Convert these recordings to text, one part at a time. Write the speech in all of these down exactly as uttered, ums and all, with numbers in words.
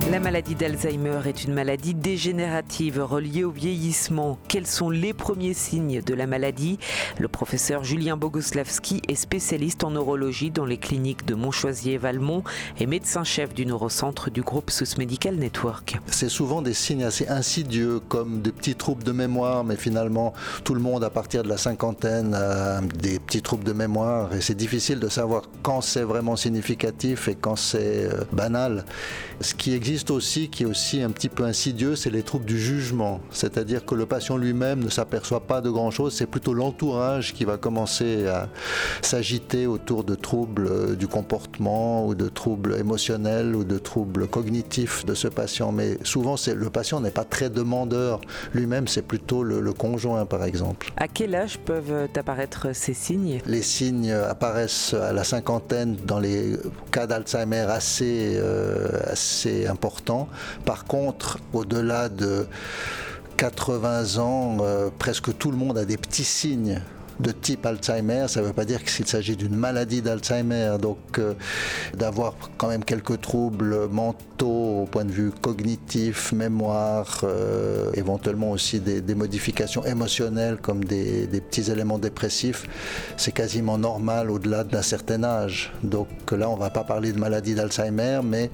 La maladie d'Alzheimer est une maladie dégénérative reliée au vieillissement. Quels sont les premiers signes de la maladie ? Le professeur Julien Boguslavski est spécialiste en neurologie dans les cliniques de Montchoisier et Valmont et médecin-chef du neurocentre du groupe Swiss Medical Network. C'est souvent des signes assez insidieux comme des petits troubles de mémoire, mais finalement tout le monde à partir de la cinquantaine a des petits troubles de mémoire et c'est difficile de savoir quand c'est vraiment significatif et quand c'est banal. Ce qui existe aussi, qui est aussi un petit peu insidieux, c'est les troubles du jugement. C'est-à-dire que le patient lui-même ne s'aperçoit pas de grand-chose, c'est plutôt l'entourage qui va commencer à s'agiter autour de troubles du comportement ou de troubles émotionnels ou de troubles cognitifs de ce patient. Mais souvent, c'est, le patient n'est pas très demandeur. Lui-même, c'est plutôt le, le conjoint, par exemple. À quel âge peuvent apparaître ces signes ? Les signes apparaissent à la cinquantaine dans les cas d'Alzheimer assez, euh, assez importants. Par contre, au-delà de quatre-vingts ans, euh, presque tout le monde a des petits signes de type Alzheimer. Ça ne veut pas dire qu'il s'agit d'une maladie d'Alzheimer, donc euh, d'avoir quand même quelques troubles mentaux au point de vue cognitif, mémoire, euh, éventuellement aussi des, des modifications émotionnelles comme des, des petits éléments dépressifs, c'est quasiment normal au-delà d'un certain âge. Donc là, on ne va pas parler de maladie d'Alzheimer, mais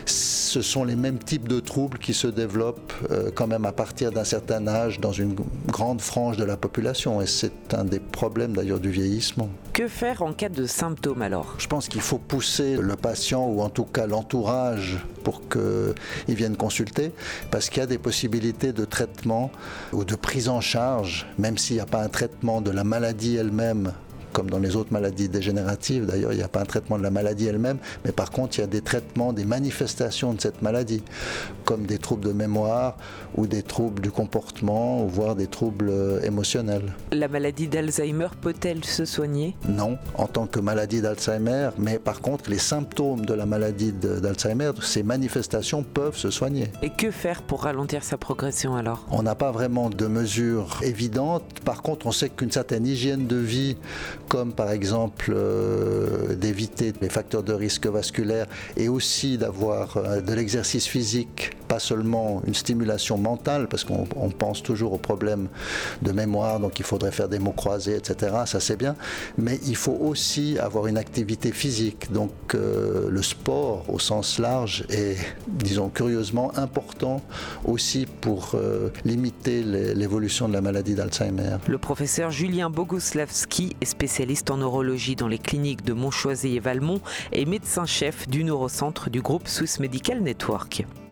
ce sont les mêmes types de troubles qui se développent euh, quand même à partir d'un certain âge dans une grande frange de la population, et c'est un des problème d'ailleurs du vieillissement. Que faire en cas de symptômes alors ? Je pense qu'il faut pousser le patient ou en tout cas l'entourage pour qu'il vienne consulter parce qu'il y a des possibilités de traitement ou de prise en charge, même s'il n'y a pas un traitement de la maladie elle-même comme dans les autres maladies dégénératives. D'ailleurs, il n'y a pas un traitement de la maladie elle-même, mais par contre, il y a des traitements, des manifestations de cette maladie, comme des troubles de mémoire ou des troubles du comportement, ou voire des troubles émotionnels. La maladie d'Alzheimer peut-elle se soigner ? Non, en tant que maladie d'Alzheimer, mais par contre, les symptômes de la maladie de, d'Alzheimer, ces manifestations peuvent se soigner. Et que faire pour ralentir sa progression alors ? On n'a pas vraiment de mesures évidentes. Par contre, on sait qu'une certaine hygiène de vie, comme par exemple euh, d'éviter les facteurs de risque vasculaire et aussi d'avoir euh, de l'exercice physique, pas seulement une stimulation mentale, parce qu'on on pense toujours aux problèmes de mémoire, donc il faudrait faire des mots croisés, et cetera. Ça c'est bien, mais il faut aussi avoir une activité physique. Donc euh, le sport au sens large est, disons curieusement, important aussi pour euh, limiter les, l'évolution de la maladie d'Alzheimer. Le professeur Julien Boguslavski est spécialiste en neurologie dans les cliniques de Montchoisier et Valmont et médecin-chef du neurocentre du groupe Swiss Medical Network.